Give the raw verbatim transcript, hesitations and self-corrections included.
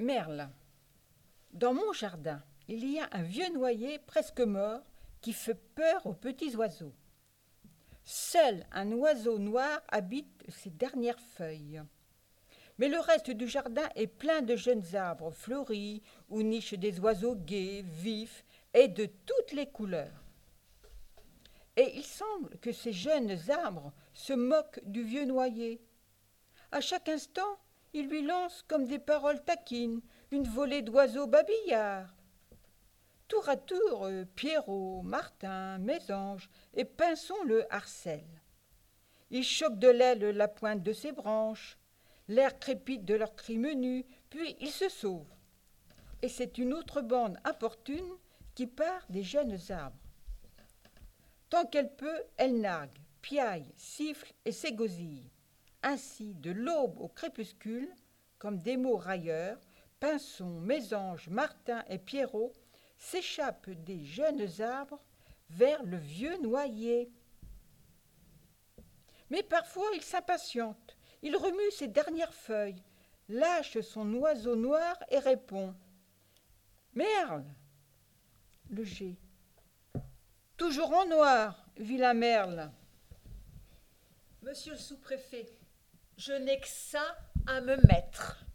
Merle. Dans mon jardin, il y a un vieux noyer presque mort qui fait peur aux petits oiseaux. Seul un oiseau noir habite ses dernières feuilles. Mais le reste du jardin est plein de jeunes arbres fleuris où nichent des oiseaux gais, vifs et de toutes les couleurs. Et il semble que ces jeunes arbres se moquent du vieux noyer. À chaque instant, ils lui lancent comme des paroles taquines une volée d'oiseaux babillards. Tour à tour, euh, Pierrot, Martin, Mésange et Pinson le harcèlent. Ils choquent de l'aile la pointe de ses branches, l'air crépite de leurs cris menus, puis ils se sauvent. Et c'est une autre bande importune qui part des jeunes arbres. Tant qu'elle peut, elle nargue, piaille, siffle et s'égosille. Ainsi, de l'aube au crépuscule, comme des mots railleurs, Pinson, Mésange, Martin et Pierrot s'échappent des jeunes arbres vers le vieux noyer. Mais parfois il s'impatiente, il remue ses dernières feuilles, lâche son oiseau noir et répond « Merle !» Le G. « Toujours en noir, vilain merle !» Monsieur le sous-préfet, je n'ai que ça à me mettre.